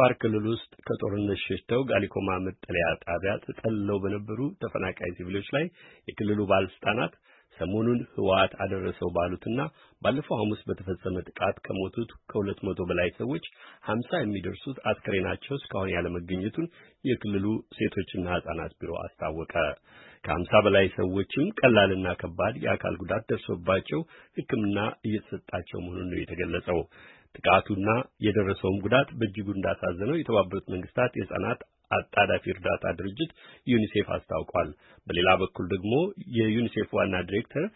በአፋር ክልል ውስጥ ከጦርነት ሸሽተው ጋሊኮማ መጠለያ ጣቢያ ተጠልለው በነበሩ ተፈናቃይ ሲቪሎች ላይ የክልሉ ባለስልጣናት ሰሞኑን ህወሓት አደረሰው ባሉትና ባለፈው ሐሙስ በተፈጸመ ጥቃት ከሞቱት ከ200 በላይ ሰዎች 50 የሚደርሱት አስከሬናቸው እስካሁን ያለመገኘቱን የክልሉ ሴቶችና ህጻናት ቢሮ አስታወቀ። ከ50 በላይ ሰዎችም ቀላልና ከባድ የአካል ጉዳት ደርሶባቸው ሕክምና እየተሰጣቸው መሆኑን ነው የተገለጸው። ጥቃቱና የደረሰውም ጉዳት በእጅጉ እንዳሳዘነው የተባበሩት መንግስታት የህጻናት አጣዳፊ እርዳታ ድርጅት ዩኒሴፍ አስታውቋል። በሌላ በኩል ደግሞ የዩኒሴፍ ዋና ዲሬክተር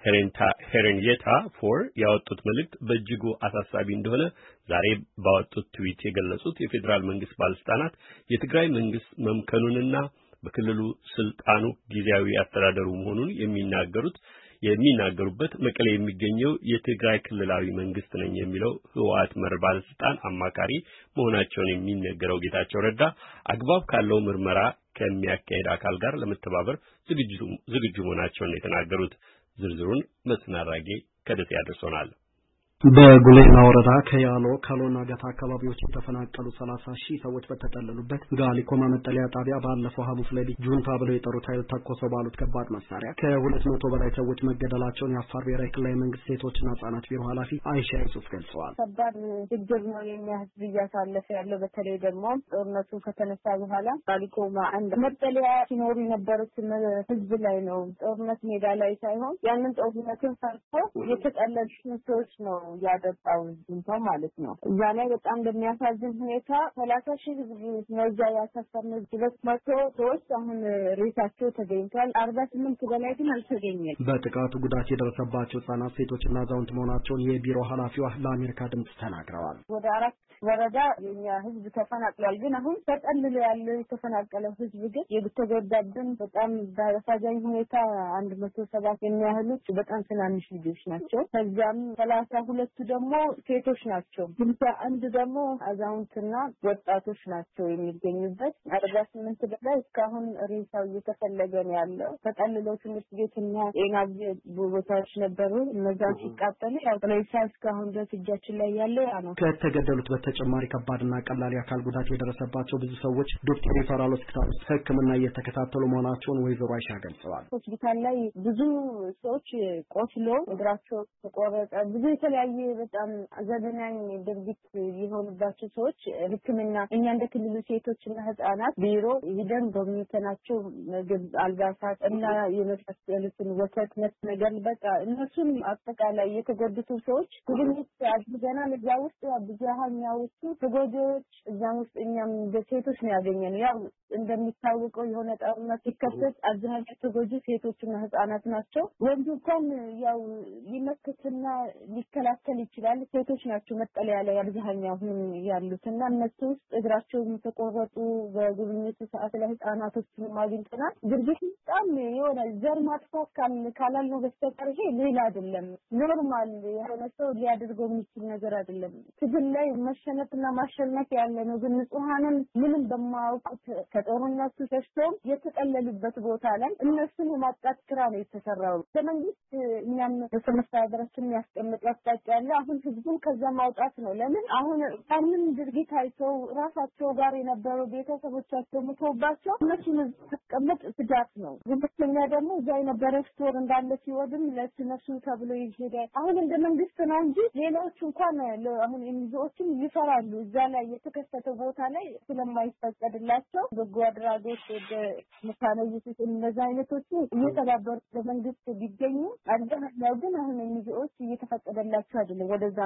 ሄሬንየታ ፎር ያወጡት መልእክት በእጅጉ አሳሳቢ እንደሆነ ዛሬ ባወጡት ትዊት የገለጹት የፌዴራል መንግስት ባለስልጣናት የትግራይ መንግስት መምከኑንና በክልሉ ስልጣኑ ጊዜያዊ አስተዳደሩ መሆኑን የሚናገሩበት መቀሌ የሚገኘው የትግራይ ክልላዊ መንግስት ነኝ የሚለው ህወሓት መር ባለስልጣን አማካሪ መሆናቸውን የሚነገረው ጌታቸው ረዳ አግባብ ካለው ምርመራ ከሚያካሄድ አካል ጋር ለመተባበር ዝግጁ መሆናቸውን የተናገሩት። ዝርዝሩን መስናራጌ ከደሴ ያደርሶናል። በጉሌና ወረዳ ከያሎ ካሎና ገታ አካባቢዎች የተፈናቀሉ 30,000 ሰዎች በተጠለሉበት ጋሊኮማ መጠለያ ጣቢያ ባለፈው ሐሙስ ሌሊት ጁንታ ብለው የጠሩት ኃይል ተኮሰው ባሉት ከባድ መሳሪያ ከ200 በላይ ሰዎች መገደላቸውን የአፋር ብሔራዊ ክልላዊ መንግስት ሴቶችና ህጻናት ቢሮ ኃላፊ አይሻ ዩሱፍ ገልጸዋል። ከባድ ችግር ነው የሚያህል እያሳለፈ ያለው። በተለይ ደግሞ ጦርነቱ ከተነሳ በኋላ ጋሊኮማ አንድ መጠለያ ሲኖሩ የነበሩት ህዝብ ላይ ነው። ጦርነት ሜዳ ላይ ሳይሆን ያንን ጦርነትን ፈርቶ የተጠለሉ ሰዎች ነው ያደጣው እንትን ማለት ነው። እዛ ላይ በጣም በሚያሳዝን ሁኔታ 30,000 ህዝብ ነው እዛ ያሳፈርነው። 200 ሰዎች አሁን ሬሳቸው ተገኝቷል። 48 በላይ ግን አልተገኘም። በጥቃቱ ጉዳት የደረሰባቸው ህጻናት፣ ሴቶችና አዛውንት መሆናቸውን የቢሮ ኃላፊዋ ለአሜሪካ ድምጽ ተናግረዋል። ወደ 4 ወረዳ የኛ ህዝብ ተፈናቅሏል። ግን አሁን ተጠልሎ ያለው የተፈናቀለው ህዝብ ግን የተጎዳብን በጣም በአሳዛኝ ሁኔታ 107 የሚያህሉት በጣም ትናንሽ ልጆች ናቸው። ከዛም 32 ደግሞ ሴቶች ናቸው። 51 ደግሞ አዛውንትና ወጣቶች ናቸው የሚገኙበት። 48 በላይ እስካሁን ሬሳው እየተፈለገ ነው ያለው። ተጠልለው ትምህርት ቤትና ጤና ቦታዎች ነበሩ። እነዛን ሲቃጠሉ ያው ሬሳ እስካሁን ድረስ እጃችን ላይ ያለው ያ ነው። ከተገደሉት በተጨማሪ ከባድና ቀላል የአካል ጉዳት የደረሰባቸው ብዙ ሰዎች ዶክተር ሪፈራል ሆስፒታል ውስጥ ሕክምና እየተከታተሉ መሆናቸውን ወይዘሮ አይሻ ገልጸዋል። ሆስፒታል ላይ ብዙ ሰዎች ቆስሎ እግራቸው ተቆረጠ፣ ብዙ የተለያየ በጣም ዘግናኝ ድርጊት የሆኑባቸው ሰዎች ሕክምና እኛ እንደ ክልሉ ሴቶችና ህጻናት ቢሮ ሂደን ጎብኝተናቸው ምግብ፣ አልባሳት እና የመሳሰሉትን ወተት ነገር በቃ እነሱን አጠቃላይ የተጎዱት ሰዎች ጉብኝት አድርገናል። እዛ ውስጥ ብዙሃኛው ተጎጂዎች እዛም ውስጥ እኛም በሴቶች ነው ያገኘነው። ያው እንደሚታወቀው የሆነ ጦርነት ሲከሰት አብዛኛው ተጎጂ ሴቶችና ህጻናት ናቸው። ወንዱ እንኳን ያው ሊመክትና ሊከላከል ይችላል። ሴቶች ናቸው መጠለያ ላይ አብዛኛው ያሉትና እነሱ ውስጥ እግራቸው ተቆረጡ። በጉብኝቱ ሰዓት ላይ ህጻናቶችን ማግኝተናል። ድርጊቱ በጣም የሆነ ዘር ማጥፋት ካላልነው በስተቀር ይሄ ሌላ አይደለም። ኖርማል የሆነ ሰው ሊያደርገው የሚችል ነገር አይደለም። ትግል ላይ መሸነፍና ማሸነፍ ያለ ነው። ግን ንጹሃንን ምንም በማያውቁት ከጦርነቱ ሸሽተው የተጠለሉበት ቦታ ላይ እነሱን የማጥቃት ስራ ነው የተሰራው። ለመንግስት እኛም በመስተዳድራችን ያስቀምጥ ያስታውቅ ያለ አሁን ህዝቡን ከዛ ማውጣት ነው። ለምን አሁን ታምን ድርጊት አይተው ራሳቸው ጋር የነበሩ ቤተሰቦቻቸው ሞተውባቸው እነሱን ተቀመጥ ስጋት ነው። ሁለተኛ ደግሞ እዛ የነበረ ስቶር እንዳለ ሲወድም ለነሱ ተብሎ ይሄዳል። አሁን እንደ መንግስት ነው እንጂ ሌሎች እንኳን አሁን የሚዞችን ይፈራሉ። እዛ ላይ የተከሰተው ቦታ ላይ ስለማይፈቀድላቸው በጎ አድራጎት ወደ መካነይት እነዛ አይነቶች እየተባበሩ ለመንግስት ቢገኙ አድርገናል። ግን አሁን የሚዞች እየተፈቀደላቸው አይደለም ወደዛ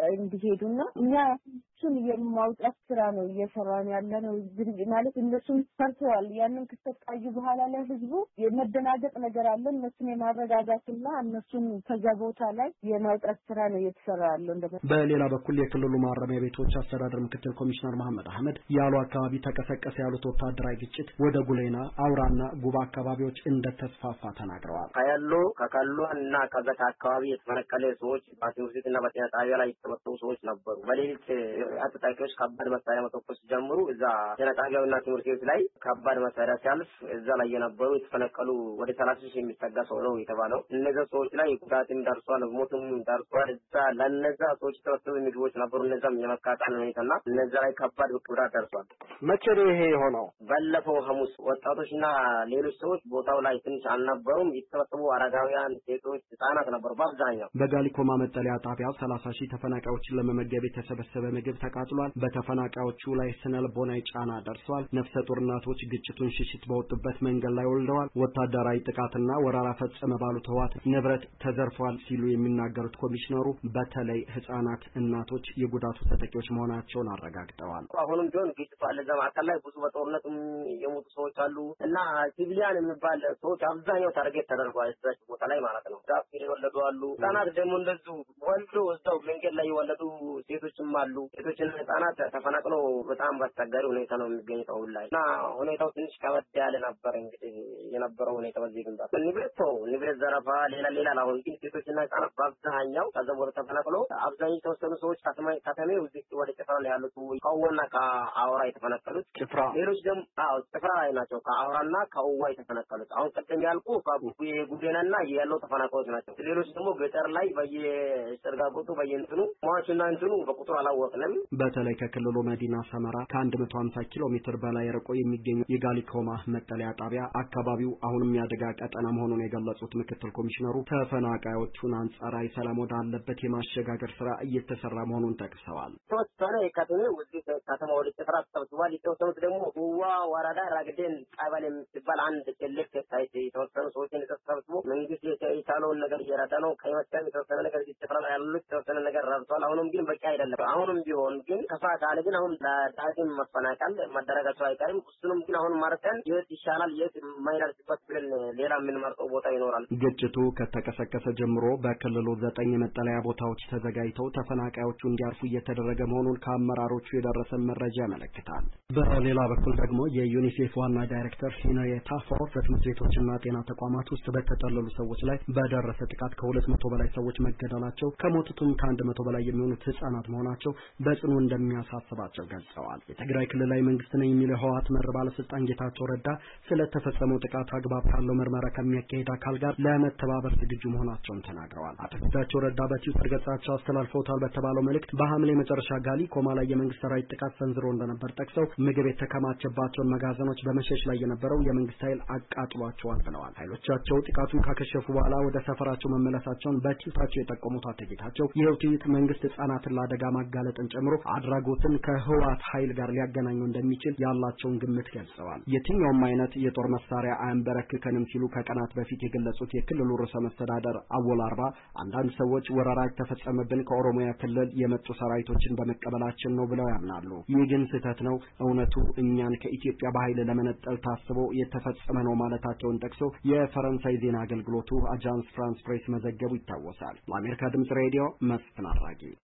እንዲሄዱና እኛ እሱን የማውጣት ስራ ነው እየሰራን ያለነው። ማለት እነሱም ፈርተዋል። ያንን ክስተት ካዩ በኋላ ላይ ህዝቡ የመደናገጥ ነገር አለ። እነሱን የማረጋጋትና እነሱን ከዛ ቦታ ላይ የማውጣት ስራ ነው እየተሰራ ያለው። በሌላ በኩል የክልሉ ማረሚያ ቤቶች አስተዳደር ምክትል ኮሚሽነር መሐመድ አህመድ ያሉ አካባቢ ተቀሰቀሰ ያሉት ወታደራዊ ግጭት ወደ ጉሌና አውራና ጉባ አካባቢዎች እንደተስፋፋ ተናግረዋል። ካያሎ ከካሉና ከዘካ አካባቢ የተፈናቀለ ሰዎች በትምህርት ቤትና በጤና ጣቢያ ላይ የተመጡ ሰዎች ነበሩ። በሌሊት አጥቃቂዎች ከባድ መሳሪያ መተኮስ ጀምሩ። እዛ ጤና ትምህርት ቤት ላይ ከባድ መሳሪያ ሲያልፍ እዛ ላይ የነበሩ የተፈነቀሉ ወደ 30 ሺህ የሚጠጋ ሰው ነው የተባለው። እነዛ ሰዎች ላይ ጉዳትም ደርሷል፣ ሞትም ደርሷል። እዛ ለነዛ ሰዎች ተወሰኑ ምግቦች ነበሩ። እነዛም የመቃጠል ሁኔታና እነዛ ላይ ከባድ ጉዳት ደርሷል። መቼ ነው ይሄ የሆነው? ባለፈው ሐሙስ ወጣቶችና ሌሎች ሰዎች ቦታው ላይ ትንሽ አልነበሩም። የተሰበሰቡ አረጋውያን፣ ሴቶች፣ ህጻናት ነበሩ በአብዛኛው። በጋሊኮማ መጠለያ ጣቢያ 30 ሺህ ተፈናቃዮችን ለመመገብ የተሰበሰበ ምግብ ተቃጥሏል። በተፈናቃዮቹ ላይ ስነልቦናዊ ጫና ደርሷል። ነፍሰ ጡር እናቶች ግጭቱን ሽሽት በወጡበት መንገድ ላይ ወልደዋል። ወታደራዊ ጥቃትና ወረራ ፈጸመ ባሉት ህወሓት ንብረት ተዘርፏል ሲሉ የሚናገሩት ኮሚሽነሩ በተለይ ህጻናት፣ እናቶች የጉዳቱ ተጠቂዎች መሆናቸውን አረጋግጠዋል። አሁንም ቢሆን ግጭቱ አለ። እዛ ማዕከል ላይ ብዙ በጦርነቱም የሞቱ ሰዎች አሉ እና ሲቪሊያን የሚባል ሰዎች አብዛኛው ታርጌት ተደርጓል። እዛች ቦታ ላይ ማለት ነው። ዛፍ የወለዱ አሉ። ህጻናት ደግሞ እንደዚሁ ወልዶ እዛው መንገድ ላይ የወለዱ ሴቶችም አሉ። ሴቶችና ህጻናት ተፈናቅለው በጣም በአስቸጋሪ ሁኔታ ነው የሚገኙት አሁን ላይ እና ሁኔታው ትንሽ ከበድ ያለ ነበር። እንግዲህ የነበረው ሁኔታ በዚህ ግንባር ንብረት ዘረፋ፣ ሌላ አሁን ግን ሴቶችና ህጻናት በአብዛኛው ከዛ ቦታ ተፈናቅለው አብዛኛው የተወሰኑ ሰዎች ከተሜው እዚህ ወደ ጭፍራ ነው ያሉት። ከውዋና ከአውራ የተፈናቀሉት ሌሎች ደግሞ ጭፍራ ላይ ናቸው። ከአውራና ከውዋ የተፈናቀሉት አሁን ቀደም ያልኩ የጉዴናና ያለው ተፈናቃዮች ናቸው። ሌሎች ደግሞ ገጠር ላይ በየሰርጋጎቱ በየእንትኑ ሟቹና እንትኑ በቁጥሩ አላወቅንም። በተለይ ከክልሉ መዲና ሰመራ ከ150 ኪሎ ሜትር በላይ ርቆ የሚገኙ የጋሊኮማ መጠለያ ጣቢያ አካባቢው አሁንም ያደጋ ቀጠና መሆኑን የገለጹት ምክትል ኮሚሽነሩ ተፈናቃዮቹን አንጻራዊ ሰላም ወዳለበት የማሸጋገር ስራ እየተሰራ መሆኑን ጠቅሰዋል። ተወሰነ የከተማው እዚህ ከተማ ወደ ጭፍራ ተሰብስቧል። የተወሰኑት ደግሞ ሁዋ ወረዳ ራግዴን ቀበሌ የምትባል አንድ ትልቅ ሳይት የተወሰኑ ሰዎችን ተሰብስቦ መንግስት የቻለውን ነገር እየረዳ ነው። ከመሰለ የተወሰነ ነገር ጭፍራ ላይ ያሉት የተወሰነ ነገር ረድቷል። አሁንም ግን በቂ አይደለም። አሁንም ቢሆን ግን ከፋ ካለ ግን አሁን ለዳግም መፈናቀል መደረጋቸው አይቀርም። እሱንም ግን አሁን ማርተን የት ይሻላል የት የማይደርስበት ብለን ሌላ የምንመርጠው ቦታ ይኖራል። ግጭቱ ከተቀሰቀሰ ጀምሮ በክልሉ 9 የመጠለያ ቦታዎች ተዘጋጅተው ተፈናቃዮቹ እንዲያርፉ እየተደረገ መሆኑን ከአመራሮቹ የደረሰን መረጃ ያመለክታል። በሌላ በኩል ደግሞ የዩኒሴፍ ዋና ዳይሬክተር ሂኖየታ ፎር በትምህርት ቤቶችና ጤና ተቋማት ውስጥ በተጠለሉ ሰዎች ላይ በደረሰ ጥቃት ከ200 በላይ ሰዎች መገደላቸው ከሞቱትም ከ100 በላይ የሚሆኑት ህጻናት መሆናቸው በጽኑ እንደሚያሳስባቸው ገልጸዋል። የትግራይ ክልላዊ መንግስት ነኝ የሚለው ህወሓት መር ባለስልጣን ጌታቸው ረዳ ስለተፈጸመው ጥቃት አግባብ ካለው ምርመራ ከሚያካሂድ አካል ጋር ለመተባበር ዝግጁ መሆናቸውን ተናግረዋል። አቶ ጌታቸው ረዳ በትዊተር ገጻቸው አስተላልፈውታል በተባለው መልእክት በሐምሌ መጨረሻ ጋሊኮማ ላይ የመንግስት ሰራዊት ጥቃት ሰንዝሮ እንደነበር ጠቅሰው ምግብ የተከማቸባቸውን መጋዘኖች በመሸሽ ላይ የነበረው የመንግስት ኃይል አቃጥሏቸዋል ብለዋል። ኃይሎቻቸው ጥቃቱን ካከሸፉ በኋላ ወደ ሰፈራቸው መመለሳቸውን በትዊታቸው የጠቆሙት አቶ ጌታቸው ይኸው ትዊት መንግስት ህጻናትን ለአደጋ ማጋለጥን ጨምሮ አድራጎትን ከህወሓት ኃይል ጋር ሊያገናኘው እንደሚችል ያላቸውን ግምት ገልጸዋል። የትኛውም አይነት የጦር መሳሪያ አያንበረክከንም ሲሉ ከቀናት በፊት የገለጹት የክልሉ ርዕሰ መስተዳደር አወል አርባ አንዳንድ ሰዎች ወረራ የተፈጸመብን ከኦሮሚያ ክልል የመጡ ሰራዊቶችን በመቀበላችን ነው ብለው ያምናሉ። ይህ ግን ስህተት ነው። እውነቱ እኛን ከኢትዮጵያ በኃይል ለመነጠል ታስቦ የተፈጸመ ነው ማለታቸውን ጠቅሶ የፈረንሳይ ዜና አገልግሎቱ አጃንስ ፍራንስ ፕሬስ መዘገቡ ይታወሳል። ለአሜሪካ ድምጽ ሬዲዮ መስፍን አራጊ